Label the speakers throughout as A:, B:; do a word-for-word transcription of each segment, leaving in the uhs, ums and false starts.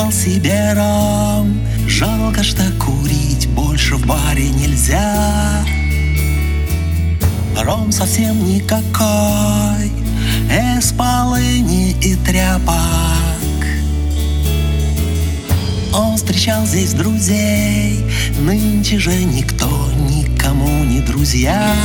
A: Заказал себе ром, жалко, что курить больше в баре нельзя. Ром совсем никакой, из полыни и тряпок. Он встречал здесь друзей, нынче же никто никому не друзья.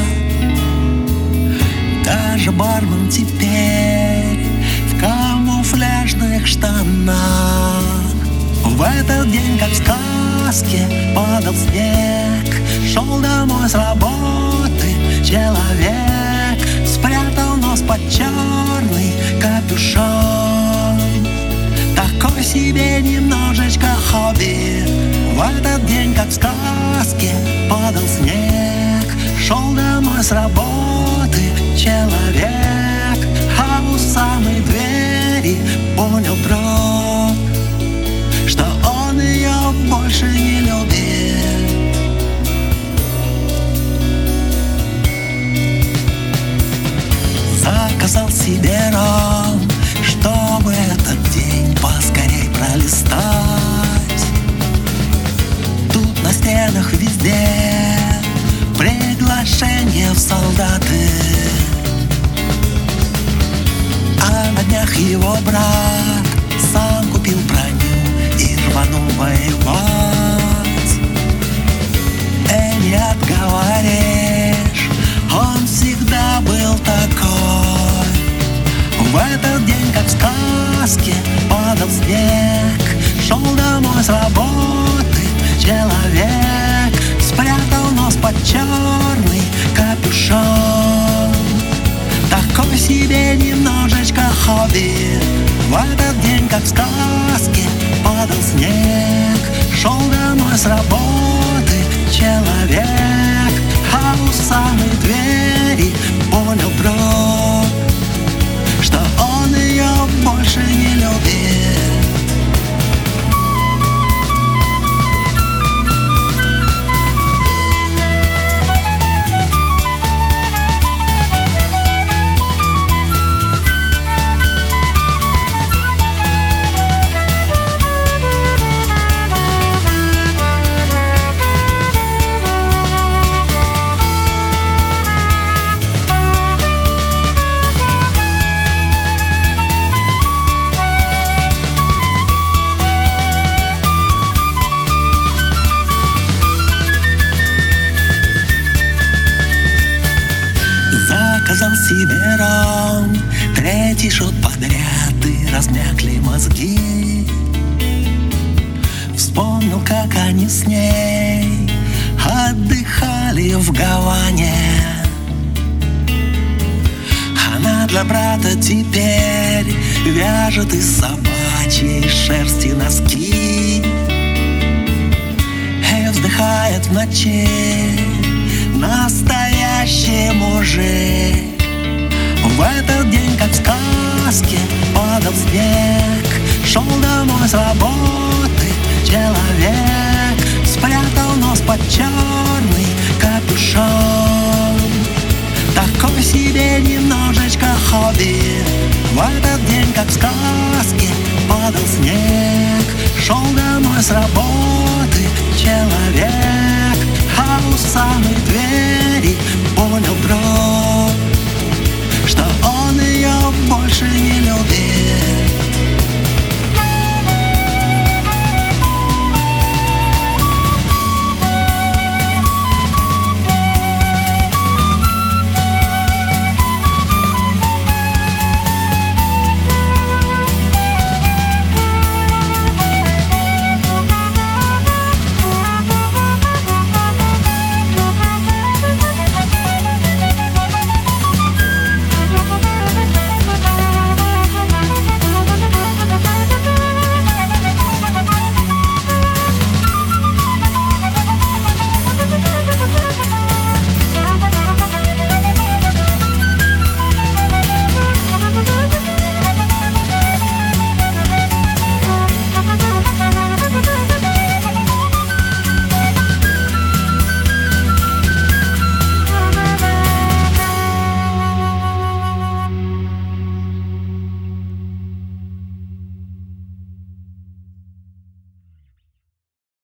A: Даже бармен теперь в камуфляжных штанах. В этот день, как в сказке, падал снег. Шел домой с работы человек, спрятал нос под черный капюшон. Такой себе немножечко хобби. В этот день, как в сказке, падал снег. Шел домой с работы человек, а у самой двери понял вдруг, что он ее больше не любит. Заказал себе ром, чтобы этот день поскорей пролистать. Тут на стенах везде приглашение в солдаты, а на днях его брат сам купил броню и рванул воевать. Эй, не отговоришь, он всегда был такой. В этот день, как в сказке, падал снег. Шел домой с работы человек, спрятал нос под черный капюшон. Такой себе немножечко хобби. В этот день, как в сказке, падал снег. Шел домой с работы человек, а у самой двери понял вдруг, что он ее больше не любит. Заказал себе ром, третий шот подряд, и размякли мозги. Вспомнил, как они с ней отдыхали в Гаване. Она для брата теперь вяжет из собачьей шерсти носки и вздыхает в ночи настоящий мужик. В этот день, как в сказке, падал снег. Шел домой с работы человек, спрятал нос под черный капюшон. Такой себе немножечко хобби. В этот день, как в сказке, падал снег. Шел домой с работы человек, а у самой двери